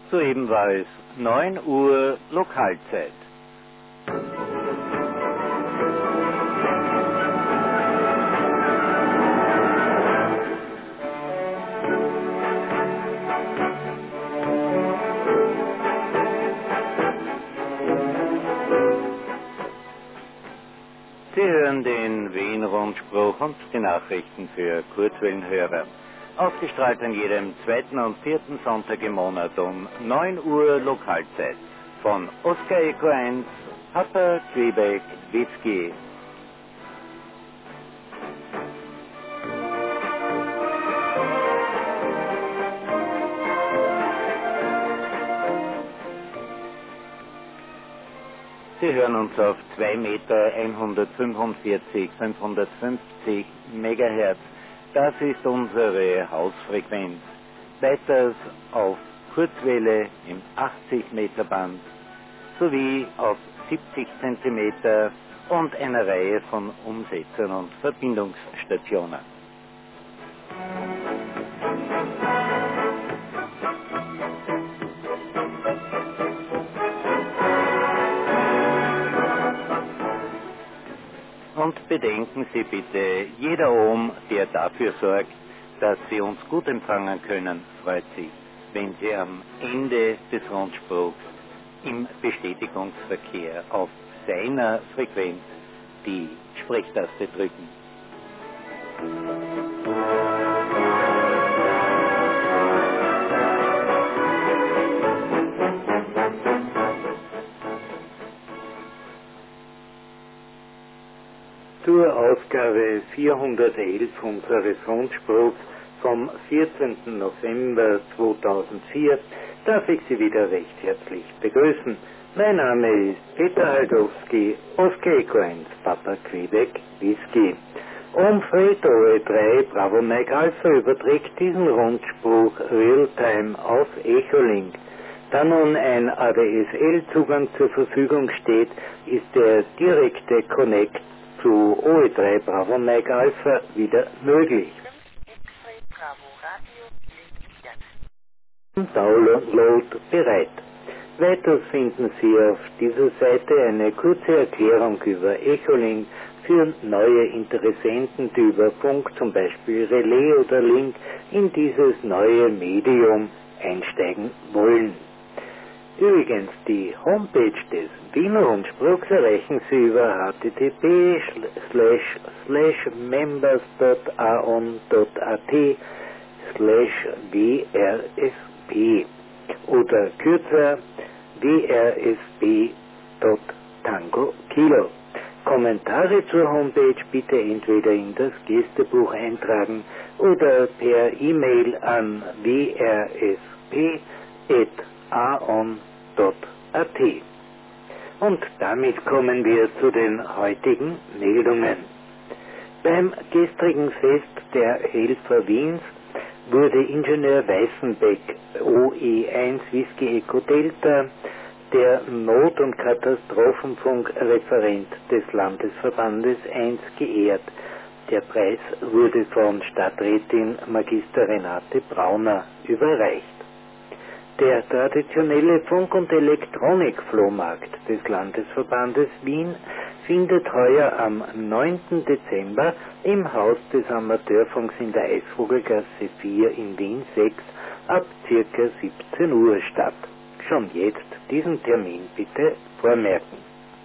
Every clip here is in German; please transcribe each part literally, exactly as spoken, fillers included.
Soeben war es neun Uhr Lokalzeit. Sie hören den Wien-Rundspruch und die Nachrichten für Kurzwellenhörer. Ausgestrahlt an jedem zweiten und vierten Sonntag im Monat um neun Uhr Lokalzeit. Von Oscar Echo eins, Papa Quebec Whisky. Sie hören uns auf zwei Meter hundertfünfundvierzig, fünfhundertfünfzig Megahertz. Das ist unsere Hausfrequenz. Weiters auf Kurzwelle im achtzig Meter Band sowie auf siebzig Zentimeter und einer Reihe von Umsetzern und Verbindungsstationen. Und bedenken Sie bitte, jeder Ohm, der dafür sorgt, dass Sie uns gut empfangen können, freut sich, wenn Sie am Ende des Rundspruchs im Bestätigungsverkehr auf seiner Frequenz die Sprechtaste drücken. Zur Ausgabe vierhundertelf unseres Rundspruchs vom vierzehnten November zweitausendvier darf ich Sie wieder recht herzlich begrüßen. Mein Name ist Peter Haldowski, Oscar Echo eins, Papa Quebec Whisky. Umfeld O E drei Bravo Mike Alpha überträgt diesen Rundspruch Realtime auf Echolink. Da nun ein A D S L-Zugang zur Verfügung steht, ist der direkte Connect zu O E drei Bravo Mike Alpha wieder möglich. Download bereit. Weiters finden Sie auf dieser Seite eine kurze Erklärung über Echolink für neue Interessenten, die über Funk, zum Beispiel Relais oder Link, in dieses neue Medium einsteigen wollen. Übrigens, die Homepage des Wiener Rundspruchs erreichen Sie über h t t p slash slash members dot aon dot a t slash w r s p oder kürzer w r s p dot tango kilo. Kommentare zur Homepage bitte entweder in das Gästebuch eintragen oder per E-Mail an w r s p at aon dot a t. Und damit kommen wir zu den heutigen Meldungen. Beim gestrigen Fest der Helfer Wiens wurde Ingenieur Weißenbeck, O E eins Whisky Echo Delta, der Not- und Katastrophenfunkreferent des Landesverbandes eins, geehrt. Der Preis wurde von Stadträtin Magister Renate Brauner überreicht. Der traditionelle Funk- und Elektronik-Flohmarkt des Landesverbandes Wien findet heuer am neunten Dezember im Haus des Amateurfunks in der Eisvogelgasse vier in Wien sechs ab ca. siebzehn Uhr statt. Schon jetzt diesen Termin bitte vormerken.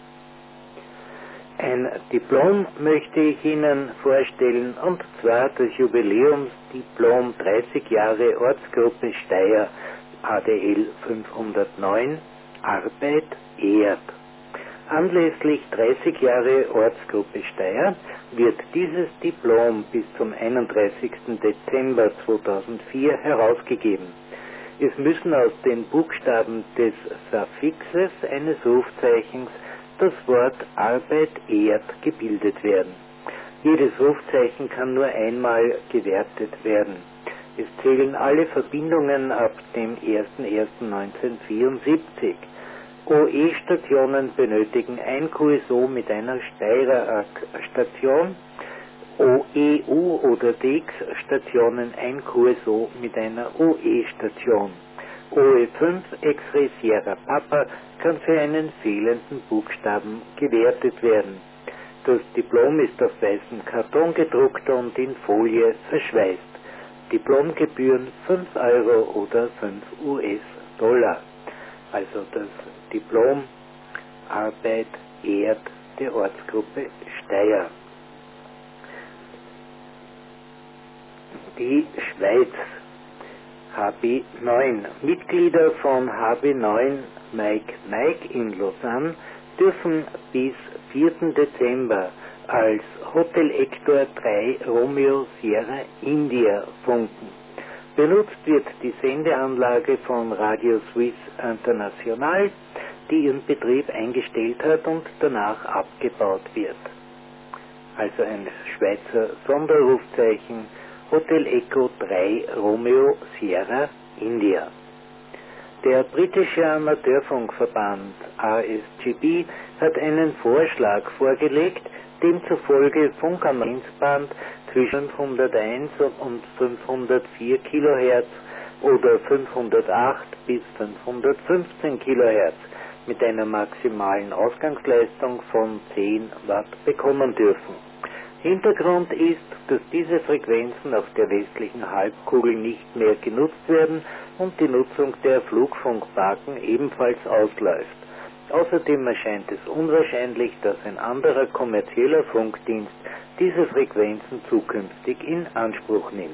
Ein Diplom möchte ich Ihnen vorstellen, und zwar das Jubiläumsdiplom dreißig Jahre Ortsgruppe Steyr A D L fünfhundertneun Arbeit ehrt. Anlässlich dreißig Jahre Ortsgruppe Steyr wird dieses Diplom bis zum einunddreißigsten Dezember zweitausendvier herausgegeben. Es müssen aus den Buchstaben des Suffixes eines Rufzeichens das Wort Arbeit ehrt gebildet werden. Jedes Rufzeichen kann nur einmal gewertet werden. Es zählen alle Verbindungen ab dem ersten ersten neunzehnhundertvierundsiebzig. O E-Stationen benötigen ein Q S O mit einer Steyr-A-Station, O E U- oder D X-Stationen ein Q S O mit einer O E-Station. O E fünf X-Ray Sierra Papa kann für einen fehlenden Buchstaben gewertet werden. Das Diplom ist auf weißem Karton gedruckt und in Folie verschweißt. Diplomgebühren fünf Euro oder fünf U S-Dollar. Also das Diplom Arbeit ehrt der Ortsgruppe Steyr. Die Schweiz. H B neun. Mitglieder von H B neun Mike Mike in Lausanne dürfen bis vierten Dezember als Hotel Hector drei Romeo Sierra India funken. Benutzt wird die Sendeanlage von Radio Suisse International, die ihren Betrieb eingestellt hat und danach abgebaut wird. Also ein Schweizer Sonderrufzeichen Hotel Echo drei Romeo Sierra India. Der britische Amateurfunkverband A S G B hat einen Vorschlag vorgelegt, demzufolge Funkamenzband zwischen fünfhunderteins und fünfhundertvier Kilohertz oder fünfhundertacht bis fünfhundertfünfzehn Kilohertz mit einer maximalen Ausgangsleistung von zehn Watt bekommen dürfen. Hintergrund ist, dass diese Frequenzen auf der westlichen Halbkugel nicht mehr genutzt werden und die Nutzung der Flugfunkmarken ebenfalls ausläuft. Außerdem erscheint es unwahrscheinlich, dass ein anderer kommerzieller Funkdienst diese Frequenzen zukünftig in Anspruch nimmt.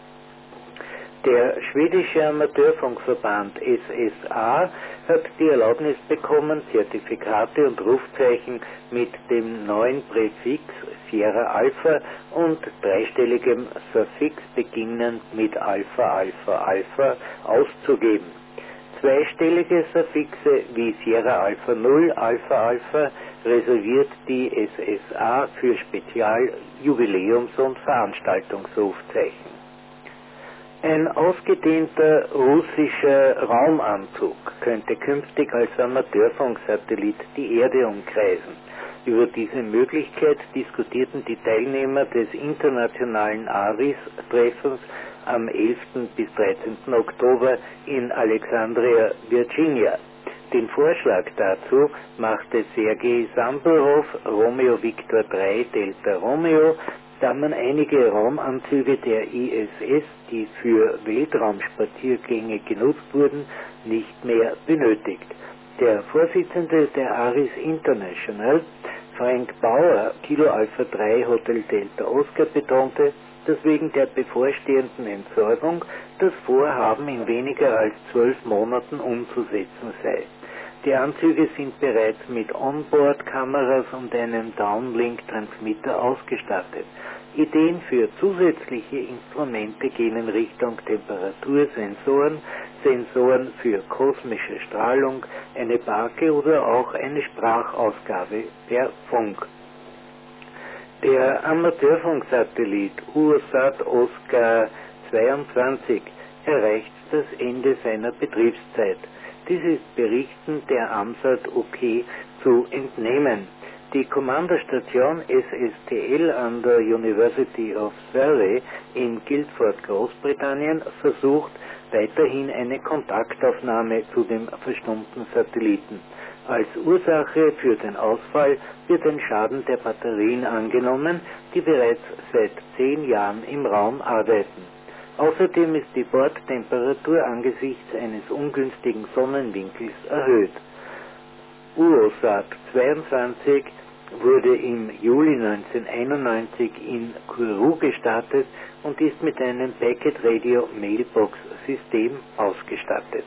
Der schwedische Amateurfunkverband S S A hat die Erlaubnis bekommen, Zertifikate und Rufzeichen mit dem neuen Präfix Sierra Alpha und dreistelligem Suffix beginnend mit Alpha Alpha Alpha auszugeben. Zweistellige Suffixe wie Sierra Alpha null Alpha Alpha reserviert die S S A für Spezial-, Jubiläums- und Veranstaltungsrufzeichen. Ein ausgedehnter russischer Raumanzug könnte künftig als Amateurfunksatellit die Erde umkreisen. Über diese Möglichkeit diskutierten die Teilnehmer des internationalen ARIS-Treffens am elften bis dreizehnten Oktober in Alexandria, Virginia. Den Vorschlag dazu machte Sergei Samburov, Romeo Victor drei Delta Romeo, da man einige Raumanzüge der I S S, die für Weltraumspaziergänge genutzt wurden, nicht mehr benötigt. Der Vorsitzende der ARIS International, Frank Bauer, Kilo Alpha drei Hotel Delta Oscar, betonte, dass wegen der bevorstehenden Entsorgung das Vorhaben in weniger als zwölf Monaten umzusetzen sei. Die Anzüge sind bereits mit Onboard-Kameras und einem Downlink-Transmitter ausgestattet. Ideen für zusätzliche Instrumente gehen in Richtung Temperatursensoren, Sensoren für kosmische Strahlung, eine Barke oder auch eine Sprachausgabe per Funk. Der Amateurfunksatellit URSAT Oscar zweiundzwanzig erreicht das Ende seiner Betriebszeit. Dies ist Berichten der AMSAT U K zu entnehmen. Die Kommandostation S S T L an der University of Surrey in Guildford, Großbritannien, versucht weiterhin eine Kontaktaufnahme zu dem verstummten Satelliten. Als Ursache für den Ausfall wird ein Schaden der Batterien angenommen, die bereits seit zehn Jahren im Raum arbeiten. Außerdem ist die Bordtemperatur angesichts eines ungünstigen Sonnenwinkels erhöht. UOSAT zweiundzwanzig wurde im Juli neunzehnhunderteinundneunzig in Kourou gestartet und ist mit einem Packet Radio Mailbox System ausgestattet.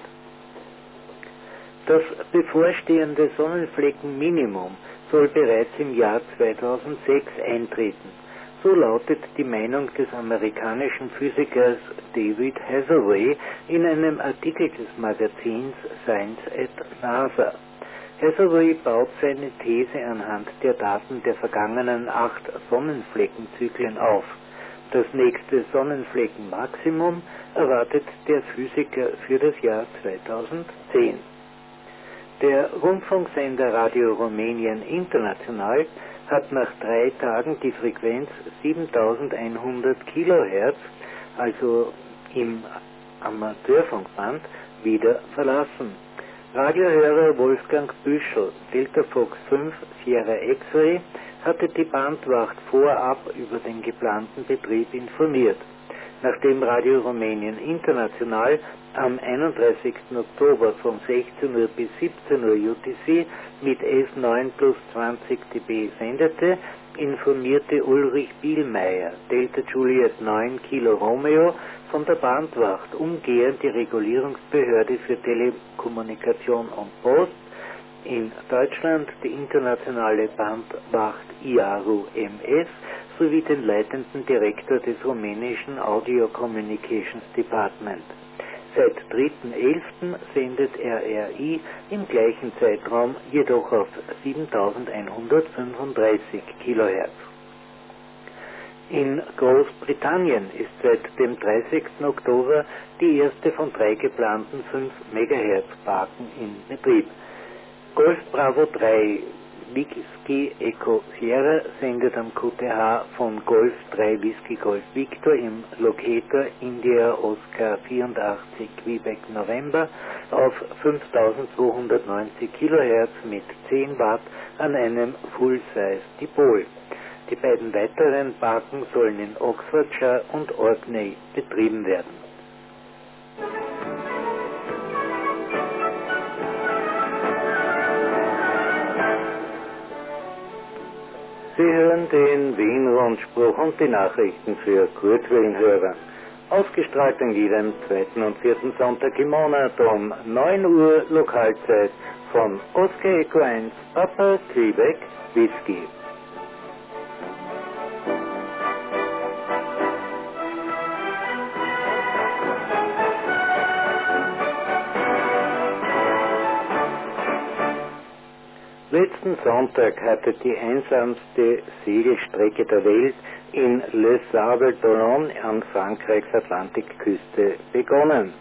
Das bevorstehende Sonnenfleckenminimum soll bereits im Jahr zweitausendsechs eintreten. So lautet die Meinung des amerikanischen Physikers David Hathaway in einem Artikel des Magazins Science at NASA. Hathaway baut seine These anhand der Daten der vergangenen acht Sonnenfleckenzyklen auf. Das nächste Sonnenfleckenmaximum erwartet der Physiker für das Jahr zweitausendzehn. Der Rundfunksender Radio Rumänien International hat nach drei Tagen die Frequenz siebentausendeinhundert Kilohertz, also im Amateurfunkband, wieder verlassen. Radiohörer Wolfgang Büschel, Delta Fox fünf Sierra X-Ray, hatte die Bandwacht vorab über den geplanten Betrieb informiert. Nachdem Radio Rumänien International am einunddreißigsten Oktober von sechzehn Uhr bis siebzehn Uhr U T C mit S neun plus zwanzig dB sendete, informierte Ulrich Bielmeier, Delta Juliet neun Kilo Romeo, von der Bandwacht umgehend die Regulierungsbehörde für Telekommunikation und Post, in Deutschland die internationale Bandwacht I A R U M S sowie den leitenden Direktor des rumänischen Audio Communications Department. Seit dritter elfter sendet R R I im gleichen Zeitraum jedoch auf siebentausendeinhundertfünfunddreißig Kilohertz. In Großbritannien ist seit dem dreißigsten Oktober die erste von drei geplanten fünf Megahertz Parken in Betrieb. Golf Bravo drei Whisky Echo Sierra sendet am Q T H von Golf drei Whisky Golf Victor im Locator India Oscar vierundachtzig Quebec November auf fünftausendzweihundertneunzig Kilohertz mit zehn Watt an einem Full-Size Dipol. Die beiden weiteren Parken sollen in Oxfordshire und Orkney betrieben werden. Sie hören den Wien-Rundspruch und die Nachrichten für Kurzwellenhörer. Ausgestrahlt an jedem zweiten und vierten Sonntag im Monat um neun Uhr Lokalzeit von Oscar Echo eins Papa Quebec Whisky. Letzten Sonntag hatte die einsamste Segelstrecke der Welt in Le Sable d'Olonne an Frankreichs Atlantikküste begonnen.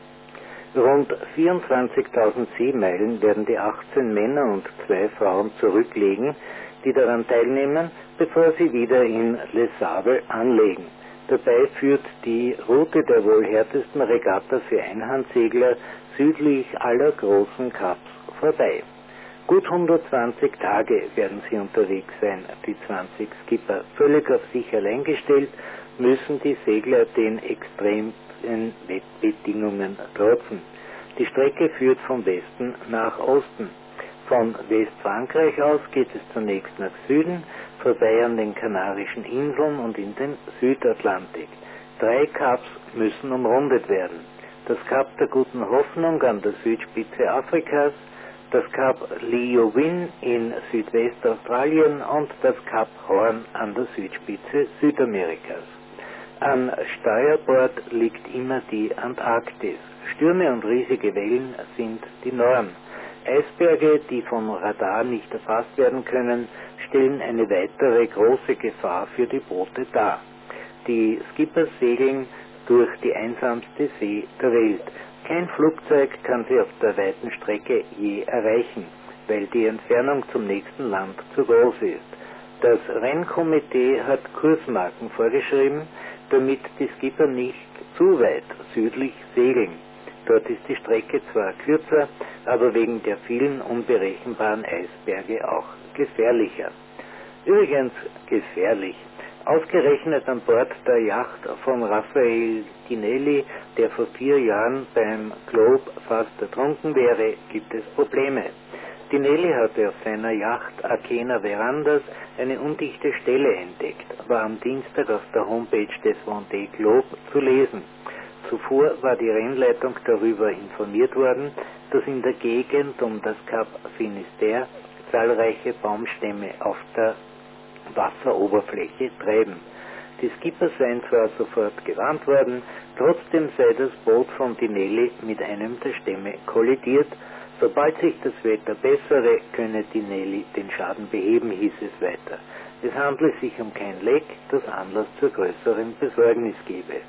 Rund vierundzwanzigtausend Seemeilen werden die achtzehn Männer und zwei Frauen zurücklegen, die daran teilnehmen, bevor sie wieder in Le Sable anlegen. Dabei führt die Route der wohl härtesten Regatta für Einhandsegler südlich aller großen Kaps vorbei. Gut hundertzwanzig Tage werden sie unterwegs sein, die zwanzig Skipper. Völlig auf sich allein gestellt, müssen die Segler den extremen Wettbedingungen trotzen. Die Strecke führt von Westen nach Osten. Von Westfrankreich aus geht es zunächst nach Süden, vorbei an den Kanarischen Inseln und in den Südatlantik. Drei Kaps müssen umrundet werden. Das Kap der Guten Hoffnung an der Südspitze Afrikas, das Kap Leeuwin in Südwestaustralien und das Kap Horn an der Südspitze Südamerikas. An Steuerbord liegt immer die Antarktis. Stürme und riesige Wellen sind die Norm. Eisberge, die vom Radar nicht erfasst werden können, stellen eine weitere große Gefahr für die Boote dar. Die Skippers segeln durch die einsamste See der Welt. Kein Flugzeug kann sie auf der weiten Strecke je erreichen, weil die Entfernung zum nächsten Land zu groß ist. Das Rennkomitee hat Kursmarken vorgeschrieben, damit die Skipper nicht zu weit südlich segeln. Dort ist die Strecke zwar kürzer, aber wegen der vielen unberechenbaren Eisberge auch gefährlicher. Übrigens gefährlich. Ausgerechnet an Bord der Yacht von Raffaele Tinelli, der vor vier Jahren beim Globe fast ertrunken wäre, gibt es Probleme. Tinelli hatte auf seiner Yacht Akena Verandas eine undichte Stelle entdeckt, war am Dienstag auf der Homepage des Vendée Globe zu lesen. Zuvor war die Rennleitung darüber informiert worden, dass in der Gegend um das Kap Finisterre zahlreiche Baumstämme auf der Wasseroberfläche treiben. Die Skipper seien zwar sofort gewarnt worden, trotzdem sei das Boot von Tinelli mit einem der Stämme kollidiert. Sobald sich das Wetter bessere, könne Tinelli den Schaden beheben, hieß es weiter. Es handle sich um kein Leck, das Anlass zur größeren Besorgnis gebe.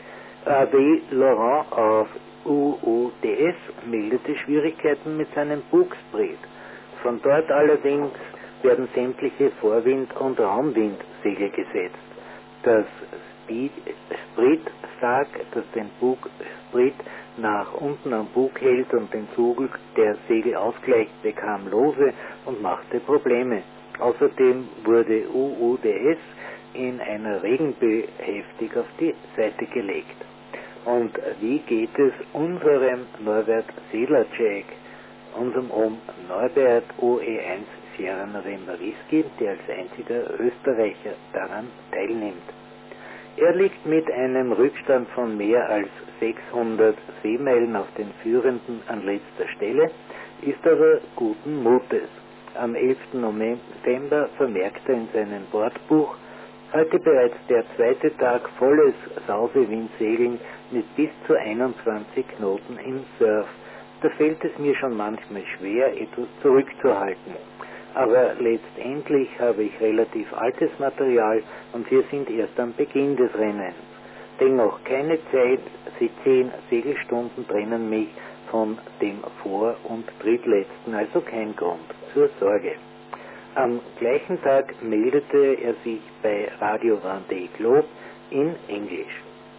A W Laurent auf U U D S meldete Schwierigkeiten mit seinem Bugspriet. Von dort allerdings werden sämtliche Vorwind- und Raumwindsegel gesetzt. Das Speed, Sprit Sarg, das den Bugsprit nach unten am Bug hält und den Zug der Segel ausgleicht, bekam Lose und machte Probleme. Außerdem wurde U U D S in einer Regenböe heftig auf die Seite gelegt. Und wie geht es unserem Norbert Sedlacek, unserem Om Norbert O E eins Sierra November Whisky, der als einziger Österreicher daran teilnimmt? Er liegt mit einem Rückstand von mehr als sechshundert Seemeilen auf den Führenden an letzter Stelle, ist aber guten Mutes. Am elften November vermerkt er in seinem Bordbuch: Heute bereits der zweite Tag volles Sausewindsegeln mit bis zu einundzwanzig Knoten im Surf. Da fällt es mir schon manchmal schwer, etwas zurückzuhalten. Aber letztendlich habe ich relativ altes Material und wir sind erst am Beginn des Rennens. Dennoch keine Zeit, sie zehn Segelstunden trennen mich von dem Vor- und Drittletzten, also kein Grund zur Sorge. Am gleichen Tag meldete er sich bei Radio Vendée Globe in Englisch.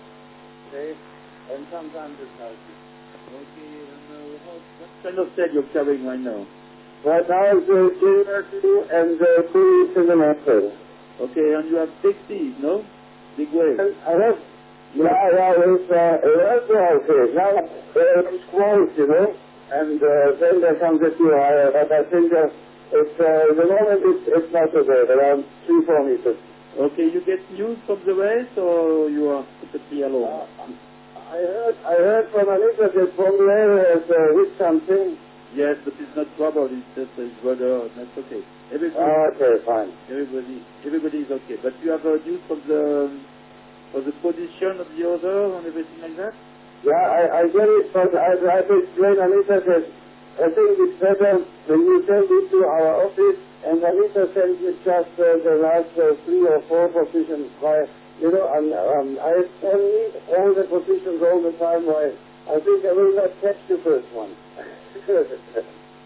Okay, and sometimes it's healthy. Okay, and uh, what kind of set you're carrying right now? Right now it's uh, junior two and uh, two in the master. Okay, and you have big seas, no? Big waves. I have, yeah, yeah, it's, uh, it's okay. Now, uh, it's close, you know, and uh, then there comes a few higher, but I think uh, it's, uh, the moment it's, it's not so bad, around three, four meters. Okay, you get news from the rest, or you are completely alone? Uh, I heard, I heard from Anita that from the area has uh, hit something. Yes, but it's not trouble, it's just his brother, that's okay. Everybody, oh, okay, fine. Everybody, everybody is okay. But you have a news from the, for the position of the other and everything like that? Yeah, I, I get it, but I, I have to explain, Anita said, I think it's better when you send it to our office, and Anita sends me just uh, the last uh, three or four positions. Why, you know, um, um, I don't need all the positions all the time. Why, I think I will not catch the first one. Okay.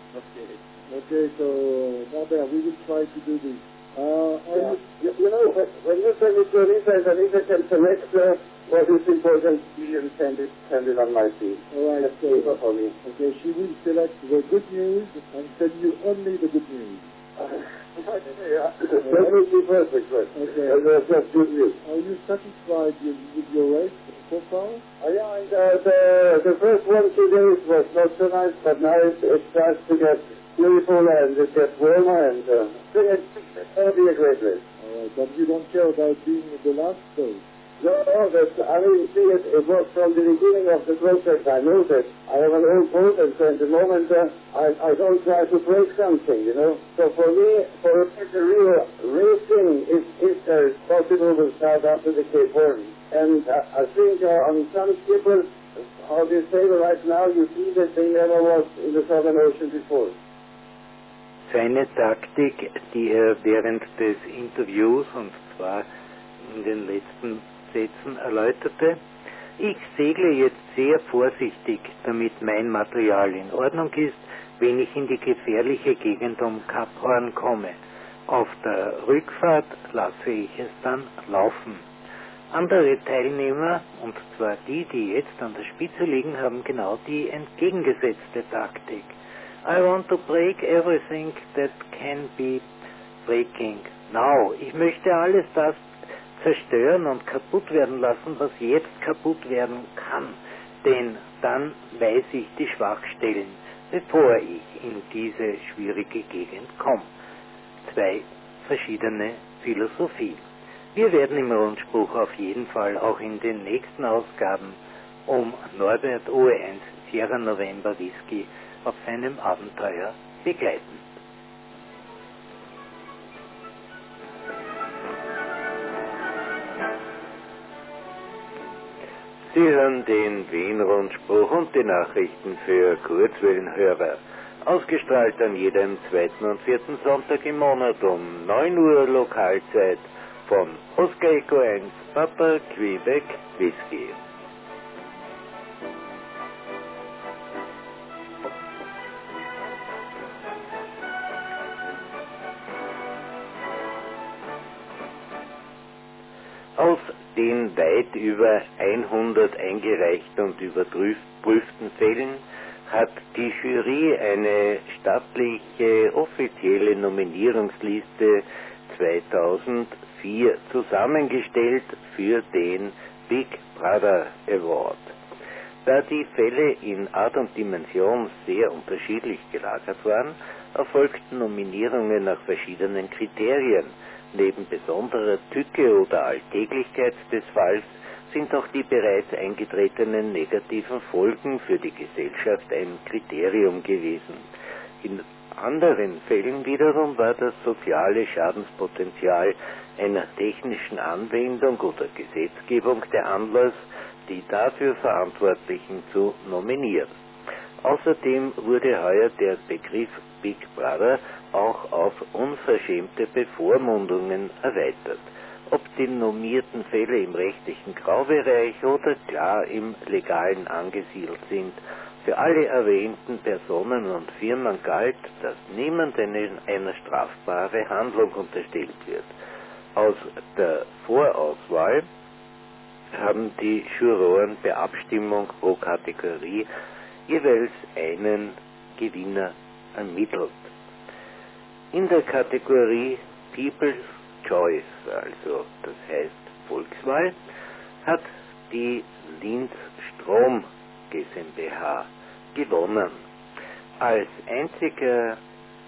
Okay, so, Norbert, we will try to do this. Uh, yeah. you, you know, when you send it to Anita, Anita can select uh, what is important, you can send it, send it on my feed. All right, so, for me. Okay, she will select the good news and send you only the good news. Uh, yeah. That will be perfect, but okay. That's just good news. Are you satisfied with, with your race so far? Uh, yeah, and, uh, the, the first one, two days was not so nice, but now it, it starts to get beautiful and it gets warmer, and uh, it's going to be a great race. All right, but you don't care about being the last though? No, no, that's, I mean, you see, it, it was from the beginning of the process. I know that I have an old boat, and so at the moment uh, I, I don't try to break something, you know. So for me, for it, the real racing, if, if there is possible, will start after the Cape Horn. And uh, I think uh, on some skippers, how they say right now, you see that they never was in the Southern Ocean before. Seine Taktik, die er während des Interviews, und zwar in den letzten Sätzen erläuterte: Ich segle jetzt sehr vorsichtig, damit mein Material in Ordnung ist, wenn ich in die gefährliche Gegend um Kap Horn komme. Auf der Rückfahrt lasse ich es dann laufen. Andere Teilnehmer, und zwar die, die jetzt an der Spitze liegen, haben genau die entgegengesetzte Taktik. I want to break everything that can be breaking now. Ich möchte alles das zerstören und kaputt werden lassen, was jetzt kaputt werden kann. Denn dann weiß ich die Schwachstellen, bevor ich in diese schwierige Gegend komme. Zwei verschiedene Philosophien. Wir werden im Rundspruch auf jeden Fall auch in den nächsten Ausgaben um Norbert O E eins Sierra November Whisky auf seinem Abenteuer begleiten. Sie hören den Wien-Rundspruch und die Nachrichten für Kurzwellenhörer. Ausgestrahlt an jedem zweiten und vierten Sonntag im Monat um neun Uhr Lokalzeit von Oscar Echo eins Papa Quebec Whisky. Aus den weit über hundert eingereichten und überprüften Fällen hat die Jury eine stattliche offizielle Nominierungsliste zweitausendvier zusammengestellt für den Big Brother Award. Da die Fälle in Art und Dimension sehr unterschiedlich gelagert waren, erfolgten Nominierungen nach verschiedenen Kriterien. Neben besonderer Tücke oder Alltäglichkeit des Falls sind auch die bereits eingetretenen negativen Folgen für die Gesellschaft ein Kriterium gewesen. In anderen Fällen wiederum war das soziale Schadenspotenzial einer technischen Anwendung oder Gesetzgebung der Anlass, die dafür Verantwortlichen zu nominieren. Außerdem wurde heuer der Begriff Big Brother auch auf unverschämte Bevormundungen erweitert. Ob die nominierten Fälle im rechtlichen Graubereich oder klar im legalen angesiedelt sind, für alle erwähnten Personen und Firmen galt, dass niemandem eine strafbare Handlung unterstellt wird. Aus der Vorauswahl haben die Juroren per Abstimmung pro Kategorie jeweils einen Gewinner ermittelt. In der Kategorie People's Choice, also das heißt Volkswahl, hat die Linz Strom GmbH gewonnen. Als einziger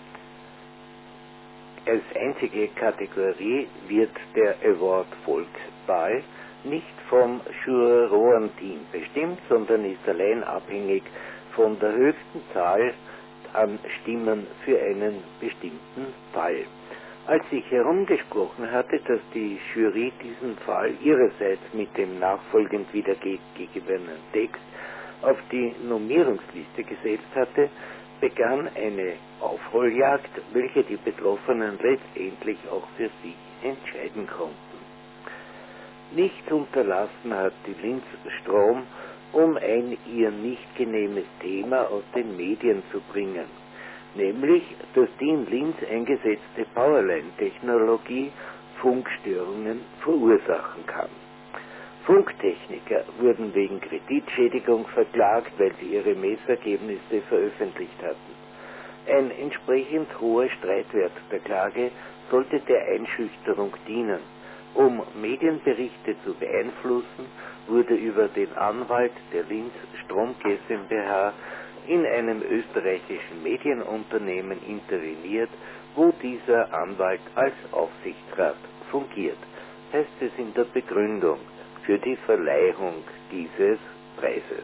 als einzige Kategorie wird der Award Volkswahl nicht vom Jurorenteam bestimmt, sondern ist allein abhängig von der höchsten Zahl an Stimmen für einen bestimmten Fall. Als ich herumgesprochen hatte, dass die Jury diesen Fall ihrerseits mit dem nachfolgend wiedergegebenen Text auf die Nominierungsliste gesetzt hatte, begann eine Aufholjagd, welche die Betroffenen letztendlich auch für sich entscheiden konnten. Nicht unterlassen hat die Linz Strom, um ein ihr nicht genehmes Thema aus den Medien zu bringen, nämlich, dass die in Linz eingesetzte Powerline-Technologie Funkstörungen verursachen kann. Funktechniker wurden wegen Kreditschädigung verklagt, weil sie ihre Messergebnisse veröffentlicht hatten. Ein entsprechend hoher Streitwert der Klage sollte der Einschüchterung dienen. Um Medienberichte zu beeinflussen, wurde über den Anwalt der Linz Strom GmbH in einem österreichischen Medienunternehmen interveniert, wo dieser Anwalt als Aufsichtsrat fungiert, heißt es in der Begründung für die Verleihung dieses Preises.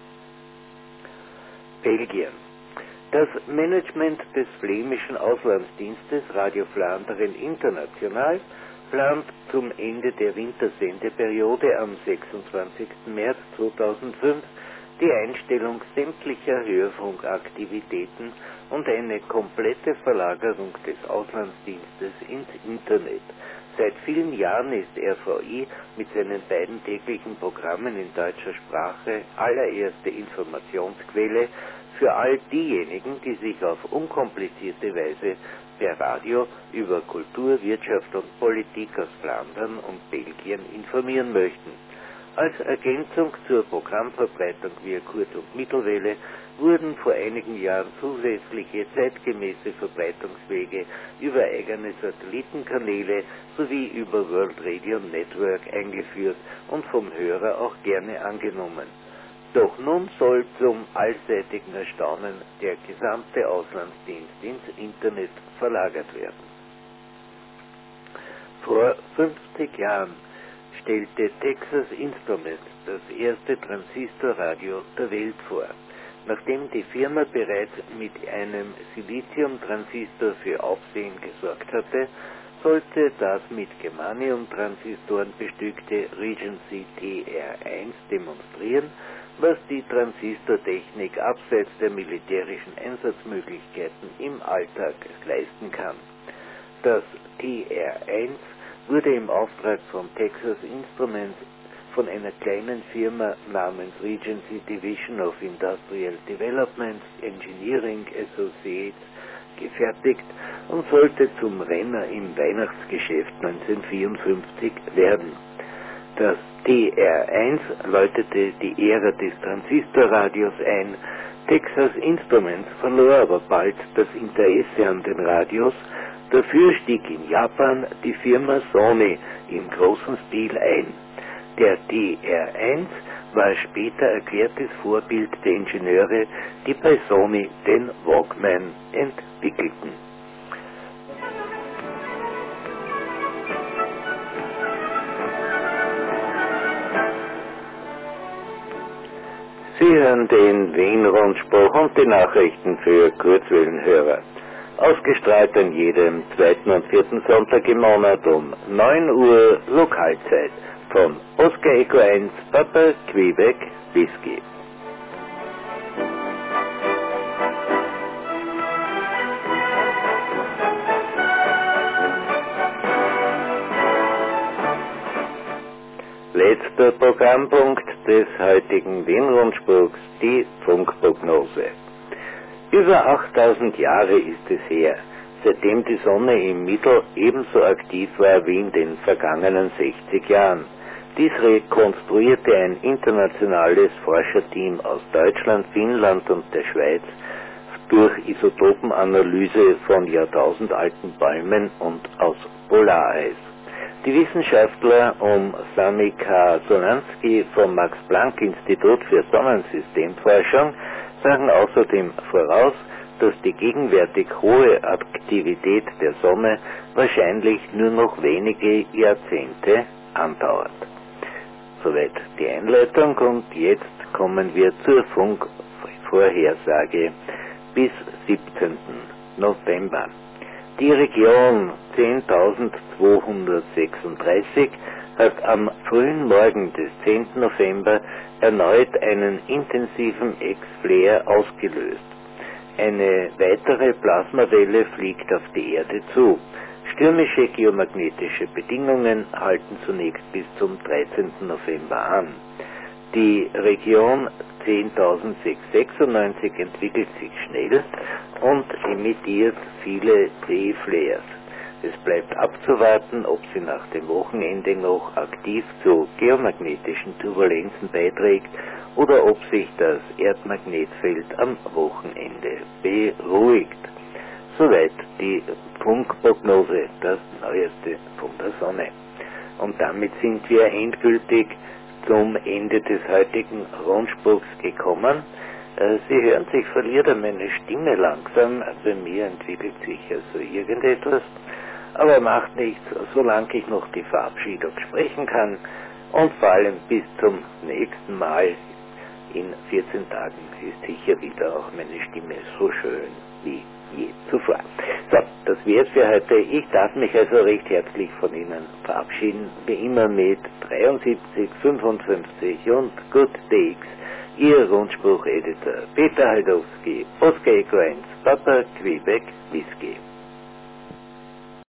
Belgien. Das Management des flämischen Auslandsdienstes Radio Vlaanderen International plant zum Ende der Wintersendeperiode am sechsundzwanzigsten März zweitausendfünf die Einstellung sämtlicher Hörfunkaktivitäten und eine komplette Verlagerung des Auslandsdienstes ins Internet. Seit vielen Jahren ist R V I mit seinen beiden täglichen Programmen in deutscher Sprache allererste Informationsquelle für all diejenigen, die sich auf unkomplizierte Weise per Radio über Kultur, Wirtschaft und Politik aus Flandern und Belgien informieren möchten. Als Ergänzung zur Programmverbreitung via Kurz- und Mittelwelle wurden vor einigen Jahren zusätzliche zeitgemäße Verbreitungswege über eigene Satellitenkanäle sowie über World Radio Network eingeführt und vom Hörer auch gerne angenommen. Doch nun soll zum allseitigen Erstaunen der gesamte Auslandsdienst ins Internet verlagert werden. Vor fünfzig Jahren stellte Texas Instruments das erste Transistorradio der Welt vor. Nachdem die Firma bereits mit einem Siliziumtransistor für Aufsehen gesorgt hatte, sollte das mit Germanium-Transistoren bestückte Regency T R eins demonstrieren, was die Transistortechnik abseits der militärischen Einsatzmöglichkeiten im Alltag leisten kann. Das T R eins wurde im Auftrag von Texas Instruments von einer kleinen Firma namens Regency Division of Industrial Development Engineering Associates gefertigt und sollte zum Renner im Weihnachtsgeschäft neunzehnhundertvierundfünfzig werden. Das T R eins läutete die Ära des Transistorradios ein. Texas Instruments verlor aber bald das Interesse an den Radios. Dafür stieg in Japan die Firma Sony im großen Stil ein. Der T R eins war später erklärtes Vorbild der Ingenieure, die bei Sony den Walkman entwickelten. Sie hören den Wien-Rundspruch und die Nachrichten für Kurzwellenhörer. Ausgestrahlt an jedem zweiten und vierten Sonntag im Monat um neun Uhr Lokalzeit von Oscar Echo eins, Papa Quebec, Whisky. Letzter Programmpunkt des heutigen Wien-Rundspruchs, die Funkprognose. Über achttausend Jahre ist es her, seitdem die Sonne im Mittel ebenso aktiv war wie in den vergangenen sechzig Jahren. Dies rekonstruierte ein internationales Forscherteam aus Deutschland, Finnland und der Schweiz durch Isotopenanalyse von jahrtausendalten Bäumen und aus Polareis. Die Wissenschaftler um Sami K. Solansky vom Max-Planck-Institut für Sonnensystemforschung sagen außerdem voraus, dass die gegenwärtig hohe Aktivität der Sonne wahrscheinlich nur noch wenige Jahrzehnte andauert. Soweit die Einleitung und jetzt kommen wir zur Funkvorhersage bis siebzehnten November. Die Region zehntausendzweihundertsechsunddreißig hat am frühen Morgen des zehnten November erneut einen intensiven X-Flare ausgelöst. Eine weitere Plasmawelle fliegt auf die Erde zu. Stürmische geomagnetische Bedingungen halten zunächst bis zum dreizehnten November an. Die Region zehntausendsechshundertsechsundneunzig entwickelt sich schnell und emittiert viele C-Flares. Es bleibt abzuwarten, ob sie nach dem Wochenende noch aktiv zu geomagnetischen Turbulenzen beiträgt oder ob sich das Erdmagnetfeld am Wochenende beruhigt. Soweit die Funkprognose, das Neueste von der Sonne. Und damit sind wir endgültig zum Ende des heutigen Rundspruchs gekommen. Sie hören, sich verliert meine Stimme langsam, bei mir entwickelt sich also irgendetwas, aber macht nichts, solange ich noch die Verabschiedung sprechen kann und vor allem bis zum nächsten Mal in vierzehn Tagen ist sicher wieder auch meine Stimme so schön wie je zuvor. So, das wäre es für heute. Ich darf mich also recht herzlich von Ihnen verabschieden, wie immer mit dreiundsiebzig, fünfundfünfzig und Good Takes. Ihr Rundspruch-Editor Peter Haldowski, Oscar Echo eins, Papa Quebec, Whisky.